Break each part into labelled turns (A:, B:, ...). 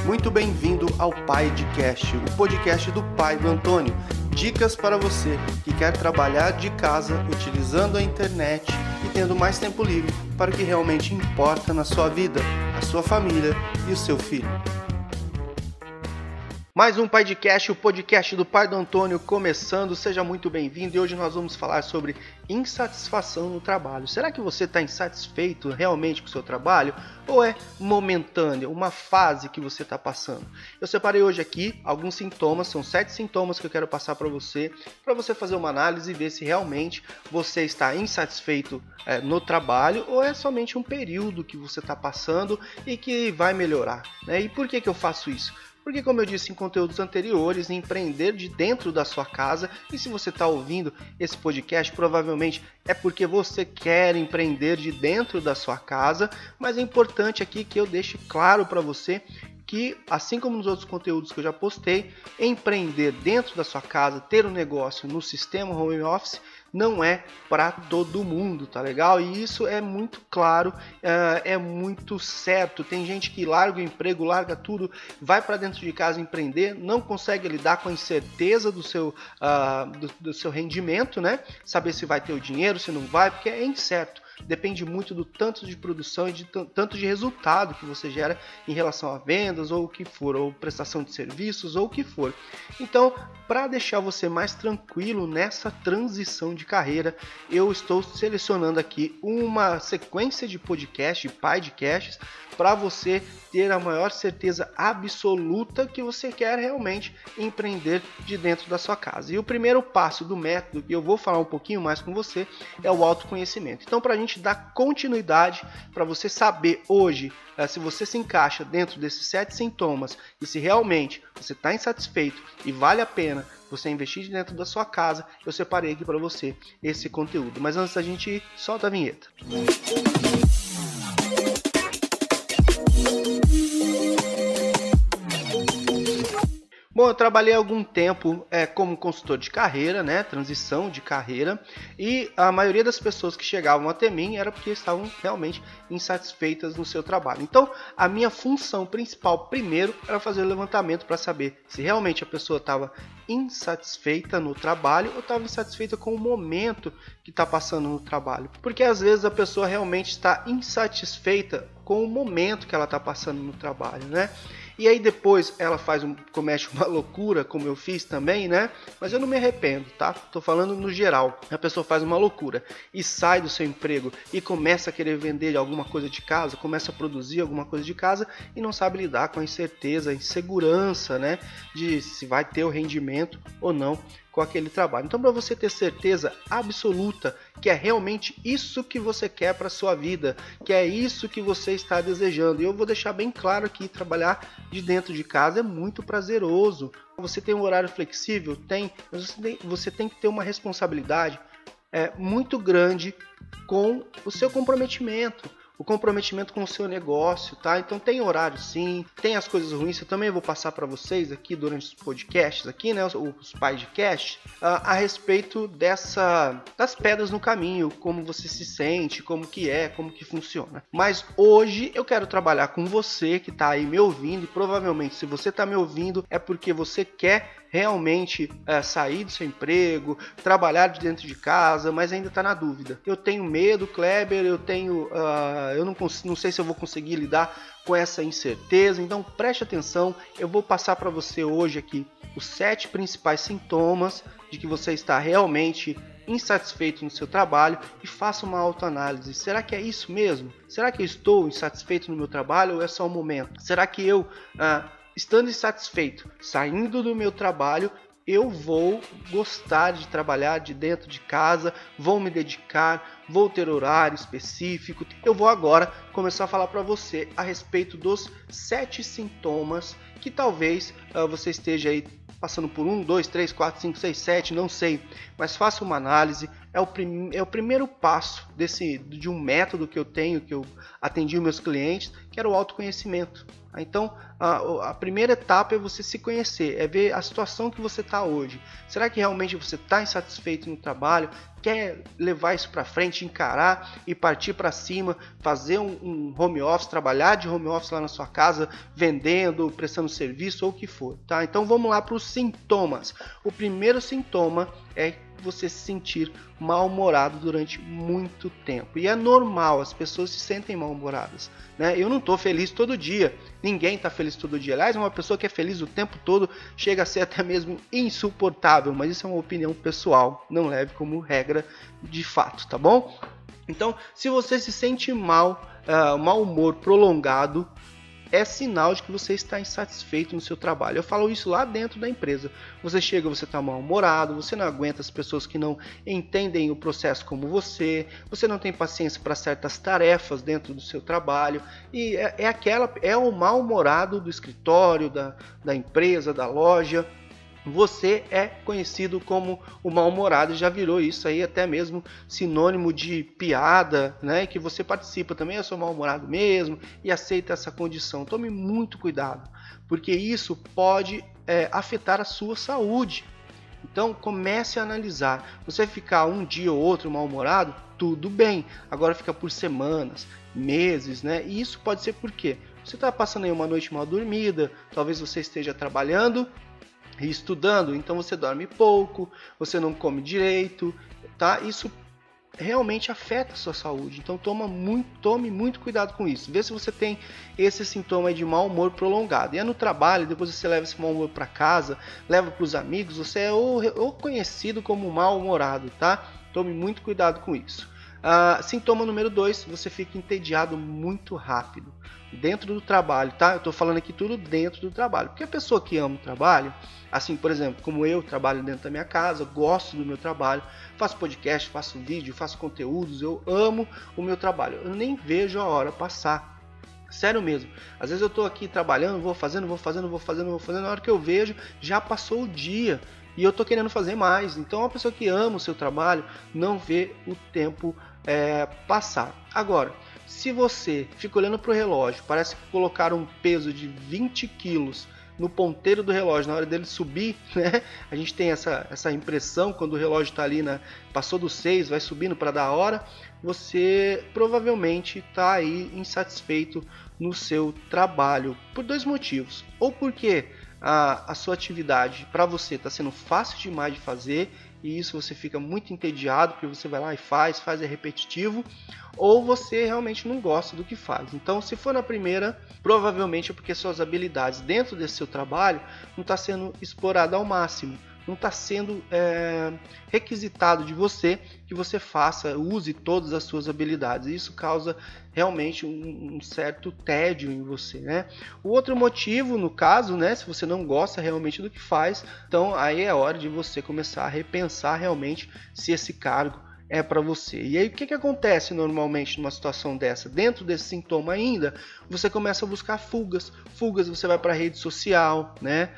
A: Muito bem-vindo ao PaiDcast, o podcast do pai do Antônio. Dicas para você que quer trabalhar de casa utilizando a internet e tendo mais tempo livre para o que realmente importa na sua vida, a sua família e o seu filho. Mais um PaiDcast, o podcast do pai do Antônio começando. Seja muito bem-vindo e hoje nós vamos falar sobre insatisfação no trabalho. Será que você está insatisfeito realmente com o seu trabalho ou é momentâneo, uma fase que você está passando? Eu separei hoje aqui alguns sintomas, são 7 sintomas que eu quero passar para você fazer uma análise e ver se realmente você está insatisfeito no trabalho ou é somente um período que você está passando e que vai melhorar, né? E por que eu faço isso? Porque, como eu disse em conteúdos anteriores, empreender de dentro da sua casa, e se você está ouvindo esse podcast, provavelmente é porque você quer empreender de dentro da sua casa, mas é importante aqui que eu deixe claro para você que, assim como nos outros conteúdos que eu já postei, empreender dentro da sua casa, ter um negócio no sistema home office, não é para todo mundo, tá legal? E isso é muito claro, é muito certo. Tem gente que larga o emprego, larga tudo, vai para dentro de casa empreender, não consegue lidar com a incerteza do seu rendimento, né? Saber se vai ter o dinheiro, se não vai, porque é incerto. Depende muito do tanto de produção e de tanto de resultado que você gera em relação a vendas ou o que for, ou prestação de serviços ou o que for. Então, para deixar você mais tranquilo nessa transição de carreira, eu estou selecionando aqui uma sequência de podcasts, PaiDcasts, para você ter a maior certeza absoluta que você quer realmente empreender de dentro da sua casa. E o primeiro passo do método, que eu vou falar um pouquinho mais com você, é o autoconhecimento. Então, para a gente dar continuidade, para você saber hoje se você se encaixa dentro desses 7 sintomas e se realmente você está insatisfeito e vale a pena você investir dentro da sua casa, eu separei aqui para você esse conteúdo. Mas antes da gente ir, solta a vinheta. Bom, eu trabalhei algum tempo como consultor de carreira, né, transição de carreira, e a maioria das pessoas que chegavam até mim era porque estavam realmente insatisfeitas no seu trabalho. Então, a minha função principal primeiro era fazer o levantamento para saber se realmente a pessoa estava insatisfeita no trabalho ou estava insatisfeita com o momento que está passando no trabalho. Porque às vezes a pessoa realmente está insatisfeita com o momento que ela está passando no trabalho, né? E aí depois ela comete uma loucura, como eu fiz também, né? Mas eu não me arrependo, tá? Tô falando no geral. A pessoa faz uma loucura e sai do seu emprego e começa a querer vender alguma coisa de casa, começa a produzir alguma coisa de casa e não sabe lidar com a incerteza, a insegurança, né? De se vai ter o rendimento ou não com aquele trabalho. Então, para você ter certeza absoluta que é realmente isso que você quer para sua vida, que é isso que você está desejando, e eu vou deixar bem claro aqui, trabalhar de dentro de casa é muito prazeroso. Você tem um horário flexível? Tem. Você tem que ter uma responsabilidade muito grande com o seu comprometimento. O comprometimento com o seu negócio, tá? Então tem horário sim, tem as coisas ruins, eu também vou passar para vocês aqui durante os podcasts aqui, né, os PaiDcasts, a respeito das pedras no caminho, como você se sente, como que funciona. Mas hoje eu quero trabalhar com você que está aí me ouvindo e provavelmente se você está me ouvindo é porque você quer realmente sair do seu emprego, trabalhar de dentro de casa, mas ainda está na dúvida. Eu tenho medo, Kleber, eu não sei se eu vou conseguir lidar com essa incerteza, então preste atenção, eu vou passar para você hoje aqui os 7 principais sintomas de que você está realmente insatisfeito no seu trabalho e faça uma autoanálise. Será que é isso mesmo? Será que eu estou insatisfeito no meu trabalho ou é só um momento? Será que eu estando insatisfeito, saindo do meu trabalho, eu vou gostar de trabalhar de dentro de casa, vou me dedicar, vou ter horário específico. Eu vou agora começar a falar para você a respeito dos 7 sintomas que talvez você esteja aí passando por 1, 2, 3, 4, 5, 6, 7, não sei, mas faça uma análise. É o primeiro passo de um método que eu tenho, que eu atendi os meus clientes, que era o autoconhecimento. Então, a primeira etapa é você se conhecer, é ver a situação que você está hoje. Será que realmente você está insatisfeito no trabalho? quer levar isso para frente, encarar e partir para cima, fazer um home office, trabalhar de home office lá na sua casa, vendendo, prestando serviço ou o que for, tá? Então vamos lá para os sintomas. O primeiro sintoma é você se sentir mal-humorado durante muito tempo. E é normal, as pessoas se sentem mal-humoradas, né? Eu não estou feliz todo dia, ninguém está feliz todo dia. Aliás, uma pessoa que é feliz o tempo todo chega a ser até mesmo insuportável, mas isso é uma opinião pessoal, não leve como regra de fato, tá bom? Então, se você se sente mal, mau humor prolongado, é sinal de que você está insatisfeito no seu trabalho. Eu falo isso lá dentro da empresa. Você chega, você está mal-humorado, você não aguenta as pessoas que não entendem o processo como você não tem paciência para certas tarefas dentro do seu trabalho, e é o mal-humorado do escritório, da empresa, da loja. Você é conhecido como o mal-humorado, já virou isso aí até mesmo sinônimo de piada, né? Que você participa também, eu sou mal-humorado mesmo e aceita essa condição. Tome muito cuidado, porque isso pode afetar a sua saúde. Então comece a analisar. Você ficar um dia ou outro mal-humorado, tudo bem. Agora fica por semanas, meses, né? E isso pode ser por quê? Você está passando aí uma noite mal dormida, talvez você esteja trabalhando e estudando, então você dorme pouco, você não come direito, tá? Isso realmente afeta a sua saúde, então tome muito cuidado com isso. Vê se você tem esse sintoma de mau humor prolongado. E é no trabalho, depois você leva esse mau humor para casa, leva para os amigos, você é ou conhecido como mal-humorado, tá? Tome muito cuidado com isso. Sintoma número 2, você fica entediado muito rápido dentro do trabalho, tá? Eu estou falando aqui tudo dentro do trabalho, porque a pessoa que ama o trabalho, assim, por exemplo, como eu trabalho dentro da minha casa, gosto do meu trabalho, faço podcast, faço vídeo, faço conteúdos, eu amo o meu trabalho, eu nem vejo a hora passar. Sério mesmo, às vezes eu estou aqui trabalhando, vou fazendo, na hora que eu vejo, já passou o dia e eu estou querendo fazer mais. Então, uma pessoa que ama o seu trabalho não vê o tempo passar. Agora, se você fica olhando para o relógio, parece que colocaram um peso de 20 quilos no ponteiro do relógio na hora dele subir, né? A gente tem essa impressão quando o relógio está ali, passou do 6, vai subindo para dar a hora, você provavelmente está aí insatisfeito no seu trabalho por 2 motivos. Ou porque a sua atividade para você está sendo fácil demais de fazer e isso você fica muito entediado porque você vai lá e faz é repetitivo, ou você realmente não gosta do que faz. Então, se for na primeira, provavelmente é porque suas habilidades dentro desse seu trabalho não está sendo explorada ao máximo, não está sendo requisitado de você que você use todas as suas habilidades. Isso causa realmente um certo tédio em você, né? O outro motivo, no caso, né, se você não gosta realmente do que faz, então aí é hora de você começar a repensar realmente se esse cargo é para você. E aí o que acontece normalmente numa situação dessa? Dentro desse sintoma ainda, você começa a buscar fugas, você vai para a rede social, né?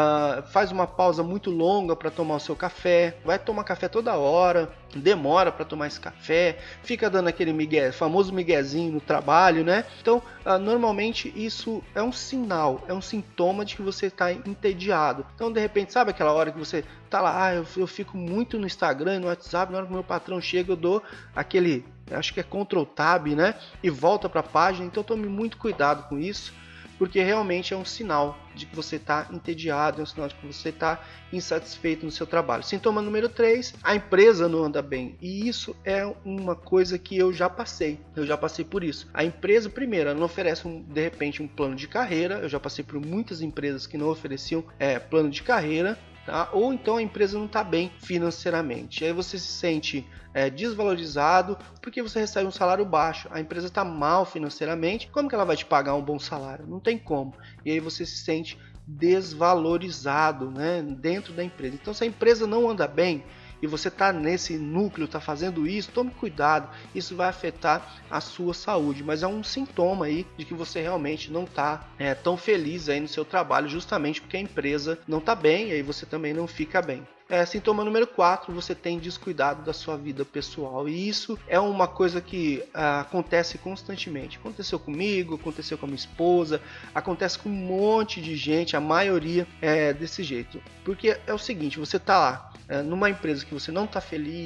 A: Faz uma pausa muito longa para tomar o seu café, vai tomar café toda hora, demora para tomar esse café, fica dando aquele famoso miguezinho no trabalho, né? Então, normalmente isso é um sinal, é um sintoma de que você está entediado. Então, de repente, sabe aquela hora que você tá lá, eu fico muito no Instagram, no WhatsApp, na hora que o meu patrão chega, eu dou aquele, acho que é Ctrl Tab, né? E volta para a página. Então, tome muito cuidado com isso, porque realmente é um sinal de que você está entediado, é um sinal de que você está insatisfeito no seu trabalho. Sintoma número 3, a empresa não anda bem. E isso é uma coisa que eu já passei por isso. A empresa, primeiro, ela não oferece de repente um plano de carreira. Eu já passei por muitas empresas que não ofereciam plano de carreira. Tá? Ou então a empresa não está bem financeiramente. Aí você se sente desvalorizado porque você recebe um salário baixo. A empresa está mal financeiramente. Como que ela vai te pagar um bom salário? Não tem como. E aí você se sente desvalorizado, né, dentro da empresa. Então, se a empresa não anda bem e você está nesse núcleo, está fazendo isso, tome cuidado, isso vai afetar a sua saúde, mas é um sintoma aí de que você realmente não está tão feliz aí no seu trabalho, justamente porque a empresa não está bem e aí você também não fica bem. Sintoma número 4, você tem descuidado da sua vida pessoal, e isso é uma coisa que acontece constantemente. Aconteceu comigo, aconteceu com a minha esposa, acontece com um monte de gente, a maioria é desse jeito. Porque é o seguinte, você está lá numa empresa que você não está feliz,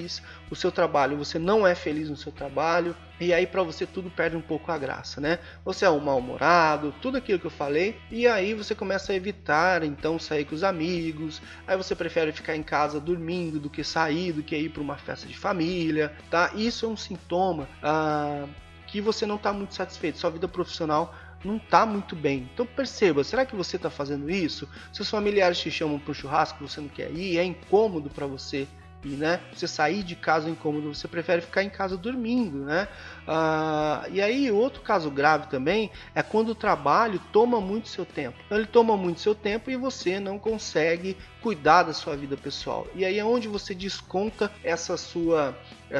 A: o seu trabalho, você não é feliz no seu trabalho, e aí para você tudo perde um pouco a graça, né? Você é um mal-humorado, tudo aquilo que eu falei, e aí você começa a evitar então sair com os amigos, aí você prefere ficar em casa dormindo do que sair, do que ir para uma festa de família, tá? Isso é um sintoma que você não está muito satisfeito, sua vida profissional não está muito bem. Então perceba, será que você está fazendo isso? Seus familiares te chamam para um churrasco, você não quer ir, é incômodo para você ir, né? Você sair de casa é incômodo, você prefere ficar em casa dormindo, né? E aí outro caso grave também é quando o trabalho toma muito seu tempo. Então ele toma muito seu tempo e você não consegue cuidar da sua vida pessoal. E aí é onde você desconta essa sua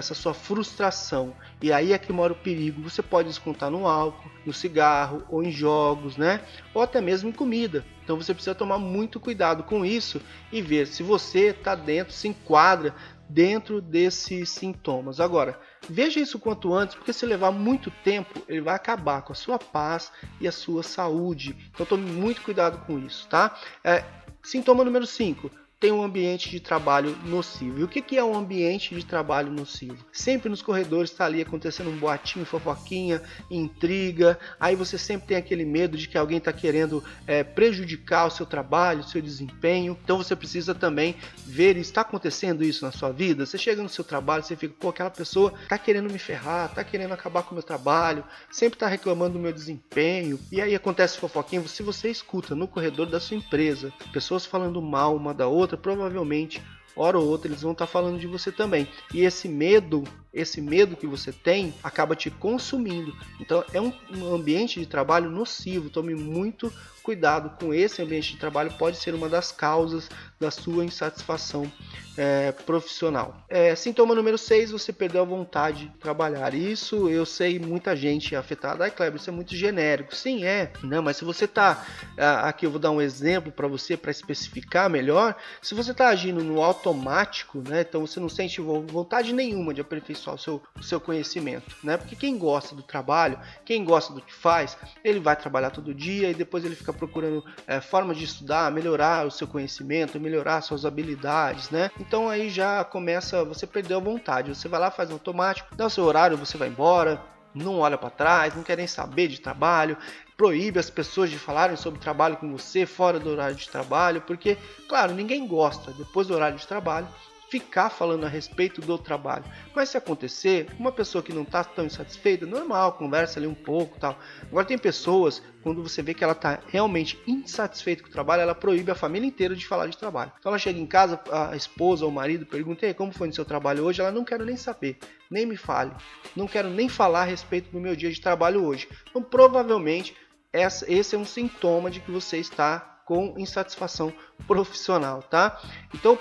A: frustração. E aí é que mora o perigo. Você pode descontar no álcool, no cigarro, ou em jogos, né? Ou até mesmo em comida. Então você precisa tomar muito cuidado com isso e ver se você está dentro, se enquadra dentro desses sintomas. Agora, veja isso quanto antes, porque se levar muito tempo, ele vai acabar com a sua paz e a sua saúde. Então tome muito cuidado com isso, tá? Sintoma número 5. Tem um ambiente de trabalho nocivo. E o que é um ambiente de trabalho nocivo? Sempre nos corredores está ali acontecendo um boatinho, fofoquinha, intriga. Aí você sempre tem aquele medo de que alguém está querendo prejudicar o seu trabalho, o seu desempenho. Então você precisa também ver, está acontecendo isso na sua vida? Você chega no seu trabalho, você fica, pô, aquela pessoa está querendo me ferrar, está querendo acabar com o meu trabalho, sempre está reclamando do meu desempenho. E aí acontece fofoquinha. Se você escuta no corredor da sua empresa, pessoas falando mal uma da outra, provavelmente, hora ou outra, eles vão estar falando de você também. E esse medo que você tem, acaba te consumindo. Então, é um ambiente de trabalho nocivo. Tome muito cuidado com esse ambiente de trabalho. Pode ser uma das causas da sua insatisfação profissional. Sintoma número 6, você perdeu a vontade de trabalhar. Isso eu sei, muita gente é afetada. Kleber, isso é muito genérico. Sim, não, mas se você está... aqui eu vou dar um exemplo para você, para especificar melhor. Se você está agindo no automático, né, então você não sente vontade nenhuma de aperfeiçoar o seu conhecimento, né? Porque quem gosta do trabalho, quem gosta do que faz, ele vai trabalhar todo dia e depois ele fica procurando formas de estudar, melhorar o seu conhecimento, melhorar suas habilidades, né? Então aí já começa, você perdeu a vontade, você vai lá, faz automático, dá o seu horário, você vai embora, não olha para trás, não quer nem saber de trabalho, proíbe as pessoas de falarem sobre trabalho com você fora do horário de trabalho, porque, claro, ninguém gosta, depois do horário de trabalho, ficar falando a respeito do trabalho. Mas se acontecer, uma pessoa que não está tão insatisfeita, normal, conversa ali um pouco e tal. Agora tem pessoas, quando você vê que ela está realmente insatisfeita com o trabalho, ela proíbe a família inteira de falar de trabalho. Então ela chega em casa, a esposa ou o marido pergunta, como foi no seu trabalho hoje? Ela não quer nem saber, nem me fale. Não quero nem falar a respeito do meu dia de trabalho hoje. Então provavelmente esse é um sintoma de que você está com insatisfação profissional, tá? Então,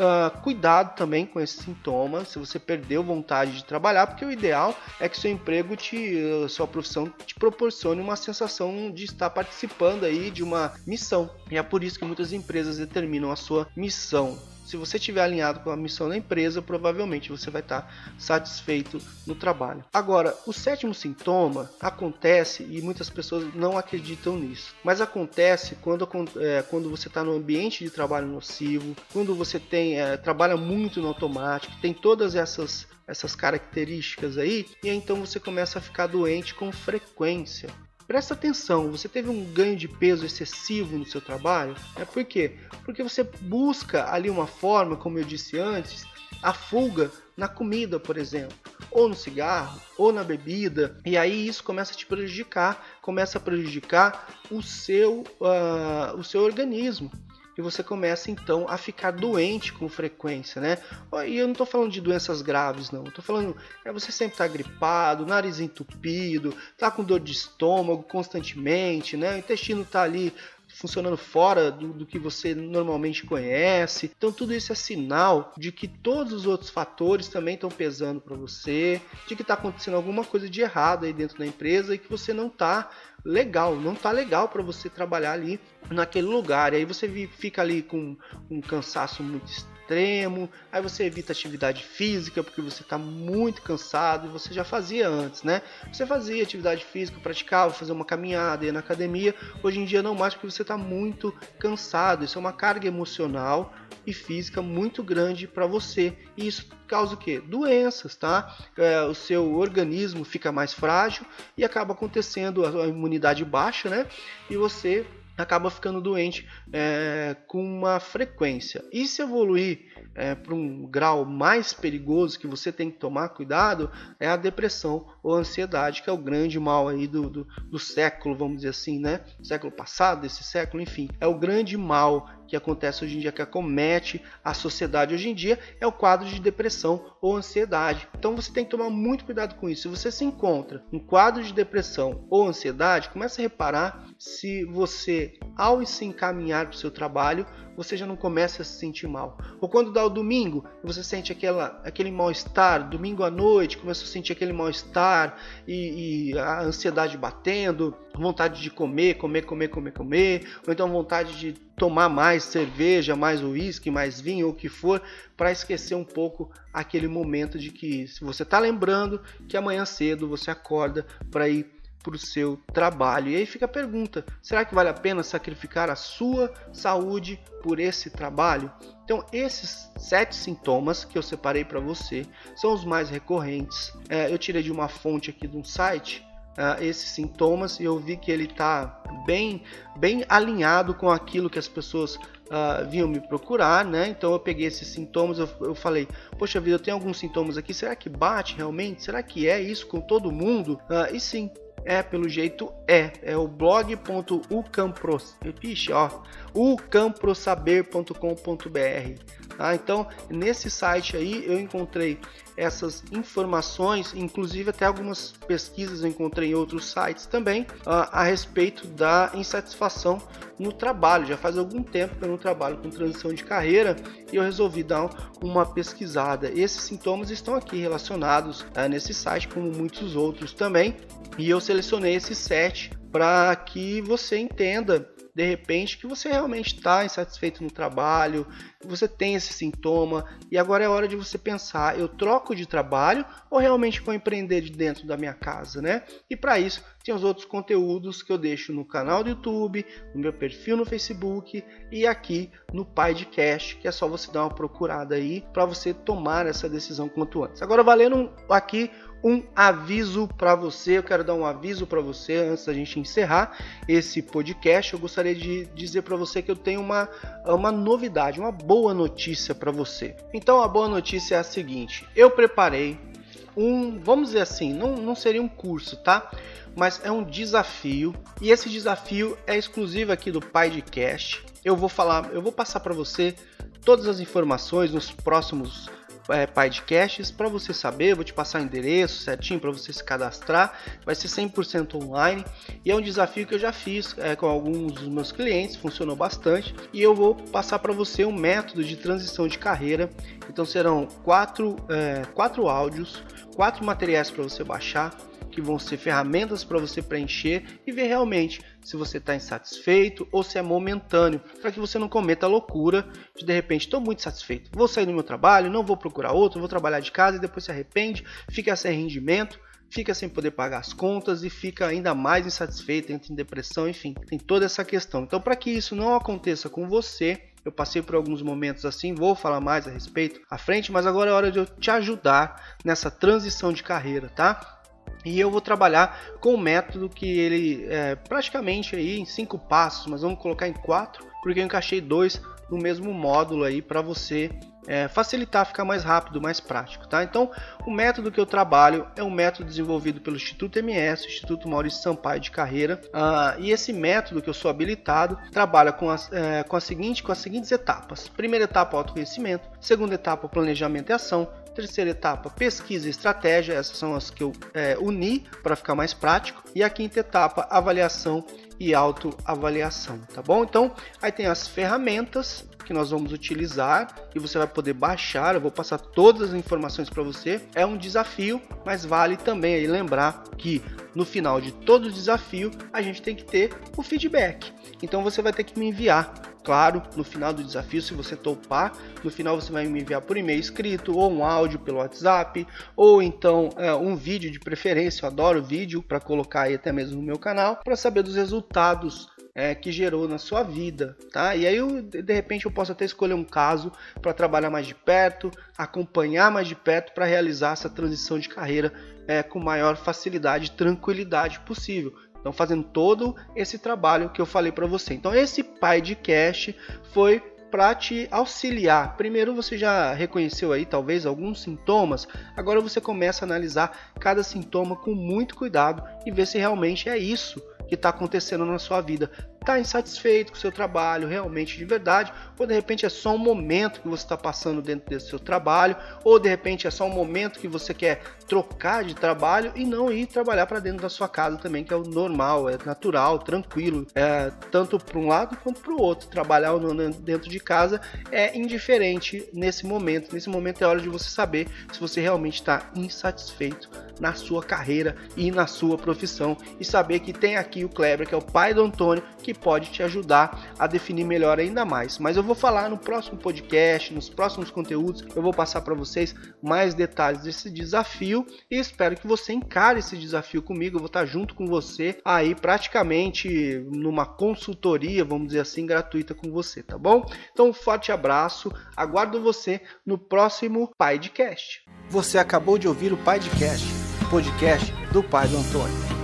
A: cuidado também com esse sintoma, se você perdeu vontade de trabalhar, porque o ideal é que seu emprego, sua profissão te proporcione uma sensação de estar participando aí de uma missão. E é por isso que muitas empresas determinam a sua missão. Se você estiver alinhado com a missão da empresa, provavelmente você vai estar satisfeito no trabalho. Agora, o 7º sintoma acontece, e muitas pessoas não acreditam nisso, mas acontece quando você está no ambiente de trabalho nocivo, quando você trabalha muito no automático, tem todas essas características aí, e então você começa a ficar doente com frequência. Presta atenção, você teve um ganho de peso excessivo no seu trabalho? Por quê? Porque você busca ali uma forma, como eu disse antes, a fuga na comida, por exemplo, ou no cigarro, ou na bebida, e aí isso começa a te prejudicar, começa a prejudicar o seu organismo. E você começa então a ficar doente com frequência, né? E eu não estou falando de doenças graves, não. Eu estou falando, você sempre está gripado, nariz entupido, está com dor de estômago constantemente, né? O intestino está ali funcionando fora do que você normalmente conhece. Então tudo isso é sinal de que todos os outros fatores também estão pesando para você, de que está acontecendo alguma coisa de errado aí dentro da empresa e que você não está legal para você trabalhar ali naquele lugar. E aí você fica ali com um cansaço muito extremo, aí você evita atividade física porque você está muito cansado e você já fazia antes, né? Você fazia atividade física, praticava, fazia uma caminhada, ia na academia, hoje em dia não mais porque você está muito cansado, isso é uma carga emocional e física muito grande para você, e isso causa o quê? Doenças, tá? O seu organismo fica mais frágil e acaba acontecendo a imunidade baixa, né? E você acaba ficando doente com uma frequência. E se evoluir para um grau mais perigoso que você tem que tomar cuidado, é a depressão ou a ansiedade, que é o grande mal aí do século, vamos dizer assim, né? Século passado, desse século, enfim. É o grande mal que acontece hoje em dia, que acomete a sociedade hoje em dia, é o quadro de depressão ou ansiedade. Então você tem que tomar muito cuidado com isso. Se você se encontra em quadro de depressão ou ansiedade, comece a reparar se você, ao se encaminhar para o seu trabalho, você já não começa a se sentir mal. Ou quando dá o domingo, você sente aquele mal-estar, domingo à noite, começa a sentir aquele mal-estar e a ansiedade batendo, vontade de comer, ou então vontade de tomar mais cerveja, mais uísque, mais vinho, ou o que for, para esquecer um pouco aquele momento de que se você está lembrando que amanhã cedo você acorda para ir para o seu trabalho. E aí fica a pergunta, será que vale a pena sacrificar a sua saúde por esse trabalho? Então esses 7 sintomas que eu separei para você são os mais recorrentes. Eu tirei de uma fonte aqui de um site esses sintomas e eu vi que ele está bem alinhado com aquilo que as pessoas vinham me procurar, né? Então eu peguei esses sintomas, eu falei, poxa vida, eu tenho alguns sintomas aqui, será que bate realmente? Será que é isso com todo mundo? E sim, pelo jeito é o ucamprosaber.com.br. Então nesse site aí eu encontrei essas informações, inclusive até algumas pesquisas eu encontrei em outros sites também a respeito da insatisfação no trabalho. Já faz algum tempo que eu não trabalho com transição de carreira e eu resolvi dar uma pesquisada. Esses sintomas estão aqui relacionados nesse site, como muitos outros também, e eu selecionei esses 7 para que você entenda de repente que você realmente está insatisfeito no trabalho, que você tem esse sintoma e agora é hora de você pensar, eu troco de trabalho ou realmente vou empreender de dentro da minha casa, né? E para isso tem os outros conteúdos que eu deixo no canal do YouTube, no meu perfil no Facebook e aqui no Podcast, que é só você dar uma procurada aí para você tomar essa decisão quanto antes. Agora valendo aqui um aviso para você, eu quero dar um aviso para você antes da gente encerrar esse podcast. Eu gostaria de dizer para você que eu tenho uma novidade, uma boa notícia para você. Então a boa notícia é a seguinte, eu preparei vamos dizer assim, não seria um curso, tá? Mas é um desafio e esse desafio é exclusivo aqui do Podcast. Eu vou passar para você todas as informações nos próximos podcasts para você saber. Eu vou te passar o endereço certinho para você se cadastrar, vai ser 100% online e é um desafio que eu já fiz com alguns dos meus clientes, funcionou bastante e eu vou passar para você um método de transição de carreira. Então serão 4 áudios, 4 materiais para você baixar, que vão ser ferramentas para você preencher e ver realmente se você está insatisfeito ou se é momentâneo, para que você não cometa a loucura de repente, estou muito satisfeito, vou sair do meu trabalho, não vou procurar outro, vou trabalhar de casa e depois se arrepende, fica sem rendimento, fica sem poder pagar as contas e fica ainda mais insatisfeito, entra em depressão, enfim, tem toda essa questão. Então, para que isso não aconteça com você, eu passei por alguns momentos assim, vou falar mais a respeito à frente, mas agora é hora de eu te ajudar nessa transição de carreira, tá? E eu vou trabalhar com um método que ele é praticamente aí em 5 passos, mas vamos colocar em 4, porque eu encaixei 2 no mesmo módulo aí para você facilitar, ficar mais rápido, mais prático, tá? Então, o método que eu trabalho é um método desenvolvido pelo Instituto MS, Instituto Maurício Sampaio de Carreira, e esse método que eu sou habilitado trabalha com as seguintes etapas. Primeira etapa, autoconhecimento. Segunda etapa, planejamento e ação. Terceira etapa, pesquisa e estratégia, essas são as que eu uni para ficar mais prático. E a quinta etapa, avaliação e autoavaliação, tá bom? Então, aí tem as ferramentas que nós vamos utilizar e você vai poder baixar, eu vou passar todas as informações para você. É um desafio, mas vale também aí lembrar que no final de todo o desafio a gente tem que ter o feedback. Então você vai ter que me enviar Claro, no final do desafio, se você topar, no final você vai me enviar por e-mail escrito, ou um áudio pelo WhatsApp, ou então um vídeo de preferência. Eu adoro vídeo para colocar aí até mesmo no meu canal, para saber dos resultados que gerou na sua vida, tá? E aí, de repente, eu posso até escolher um caso para trabalhar mais de perto, acompanhar mais de perto para realizar essa transição de carreira com maior facilidade e tranquilidade possível. Então, fazendo todo esse trabalho que eu falei para você. Então, esse podcast foi para te auxiliar. Primeiro, você já reconheceu aí talvez alguns sintomas. Agora você começa a analisar cada sintoma com muito cuidado e ver se realmente é isso que está acontecendo na sua vida. Está insatisfeito com o seu trabalho, realmente de verdade, ou de repente é só um momento que você está passando dentro desse seu trabalho, ou de repente é só um momento que você quer trocar de trabalho e não ir trabalhar para dentro da sua casa também, que é o normal, é natural, tranquilo, tanto para um lado quanto para o outro. Trabalhar ou não dentro de casa é indiferente nesse momento. Nesse momento é hora de você saber se você realmente está insatisfeito na sua carreira e na sua profissão, e saber que tem aqui o Kleber, que é o pai do Antônio, que pode te ajudar a definir melhor ainda mais. Mas eu vou falar no próximo podcast, nos próximos conteúdos, eu vou passar para vocês mais detalhes desse desafio e espero que você encare esse desafio comigo. Eu vou estar junto com você aí praticamente numa consultoria, vamos dizer assim, gratuita com você, tá bom? Então um forte abraço, aguardo você no próximo Paidcast. Você acabou de ouvir o Paidcast, podcast do pai do Antônio.